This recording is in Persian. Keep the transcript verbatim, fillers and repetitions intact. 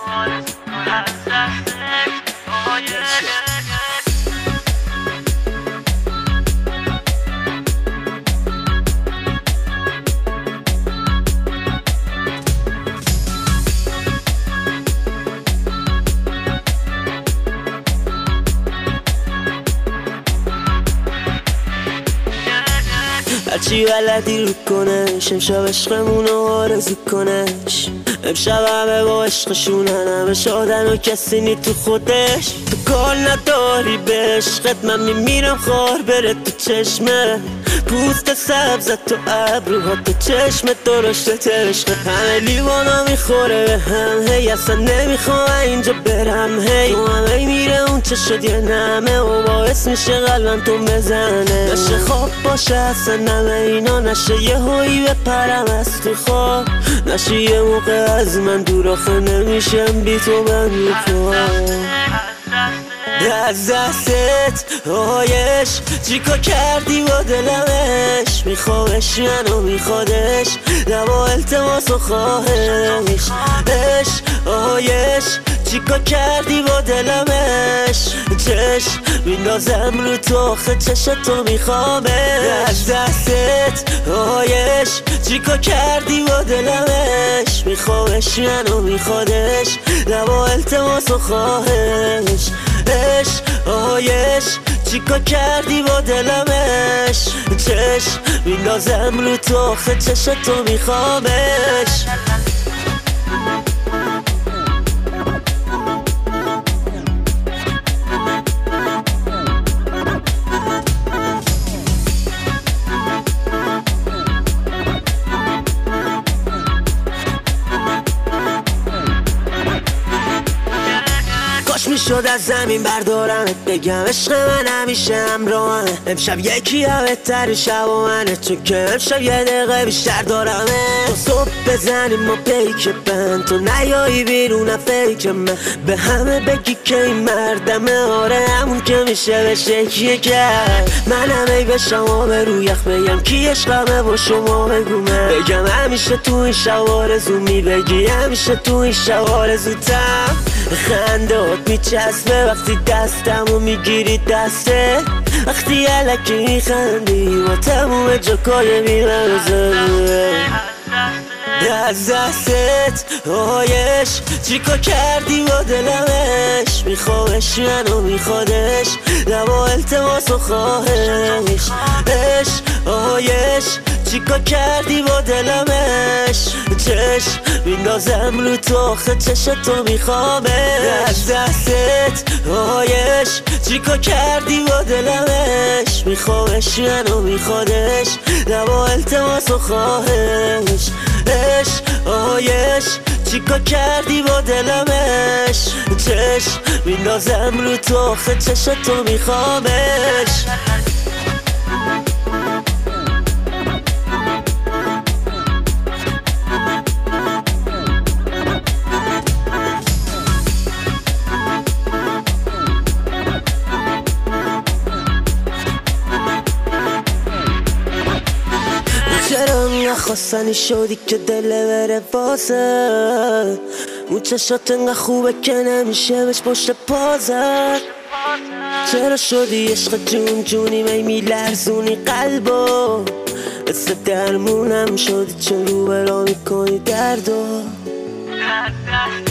هرچی بلدی رو کنش، امشب عشقمون رو آرزو کنش. امشب همه با عشقشونن، همه شادن و کسی نی تو خودش. تو کار نداری به عشقت، من میمیرم خار بره تو چشمه. پوست سبزت تو ابروها، تو چشمت درشت عشقه. همه لیوانا میخوره به هم، هی اصلا نمیخوام اینجا برم. هی تو همه میره اون چه شد یه نمه و باعث میشه قلبم تو بزنه. نشه خواب باشه اصلا نمه اینا، نشه یه هایی بپرم از تو خواب. نشه یه موقع از من دور آخه نمیشم بی تو من میخوام. از دستت آیش چیکار کردی با دلمش، میخوامش منو میخوادش، نبا التماس و خواهش. اش آیش چیکار کردی با دلمش، چشم میندازم رو تو آخه چشتو میخوامش. از دستت آیش چیکار کردی با دلمش، میخوامش منو میخوادش، نبا التماس و خواهش. اش آیش چیکار کردی با دلمش، چشم میندازم رو تو آخه چشتو میخوامش. میشد از زمین بردارمت، بگم عشق من همیشه همراهمه. امشب یکی همه تر شب و منه، چون که امشب یه دقیقه بیشتر دارمه. تو صبح بزنیم ما پیک بند، تو نیایی بیرون فیک من. به همه بگی که این مردمه، آره همون که میشه بشه کیه کرد. من همه به شما به رو یخ بگم کی عشقمه با شما بگومه. بگم همیشه تو این شب آرزو می بگی، همیشه تو این شب آرزوتم. خندات میچسبه وقتی دستمو میگیری دسته، وقتی علکی میخندی با تموم جاکای میرزه. از دستت آیش چیکار کردی با دلمش، میخوامش منو میخوادش، نبا التماس و خواهش. اش آیش چیکار کردی با دلمش، چشم میندازم رو تو آخه چشتو میخوامش. از دستت آیش چیکار کردی با دلمش، میخوامش منو میخوادش، نبا التماس و خواهش. اش آیش چیکار کردی با دلمش، چشم میندازم رو تو آخه چشتو میخوامش. چرا انگه خواستنی شدی که دله بره بازه، اون چشات انگه خوبه که نمیشه بهش پشت پازد. چرا شدی عشق جون جونی می میلرزونی قلبو، مثل درمونم شدی چون رو برا میکنی دردو.